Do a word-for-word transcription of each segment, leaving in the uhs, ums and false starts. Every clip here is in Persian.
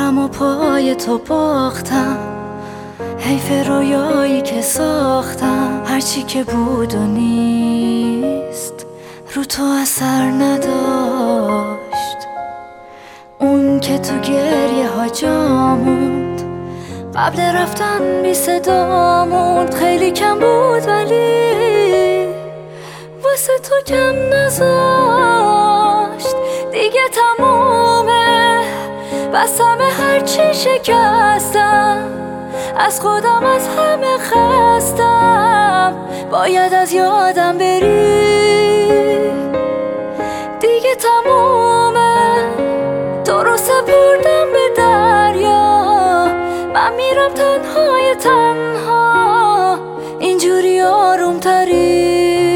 عمرم و پای تو باختم، حیف رویایی که ساختم. هرچی که بود و نیست رو تو اثر نداشت. اون که تو گریه ها جا موند، قبل رفتن بی صدا موند. خیلی کم بود ولی واسه تو کم نذاشت. دیگه تمومه، بسم هرچی شکستم. از خودم از همه خستم، باید از یادم بری. دیگه تمومه، تو رو سپردم به دریا. من میرم تنهای تنها، اینجوری آروم تری.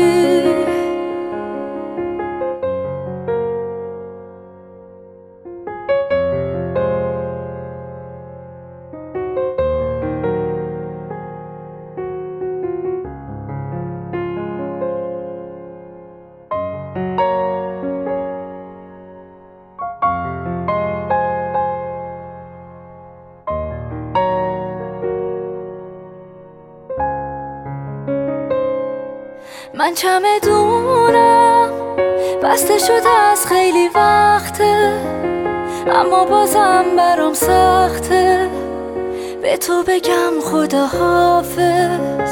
من چمدونم بسته شده از خیلی وقته، اما بازم برام سخته به تو بگم خدا حافظ.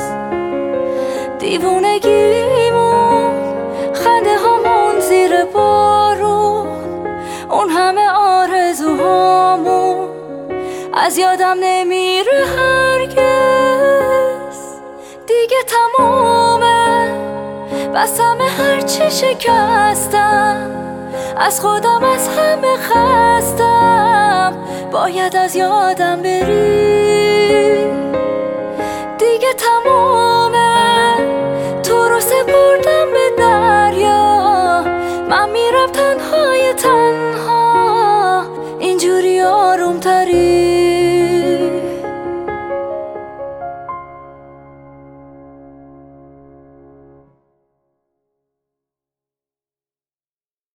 دیوونگیمون، خنده هامون زیر بارون، اون همه آرزوهامون از یادم نمیره هرگز. دیگه تمومه، بسم هرچی شکستم. از خودم از همه خستم، باید از یادم بری. دیگه تمومه،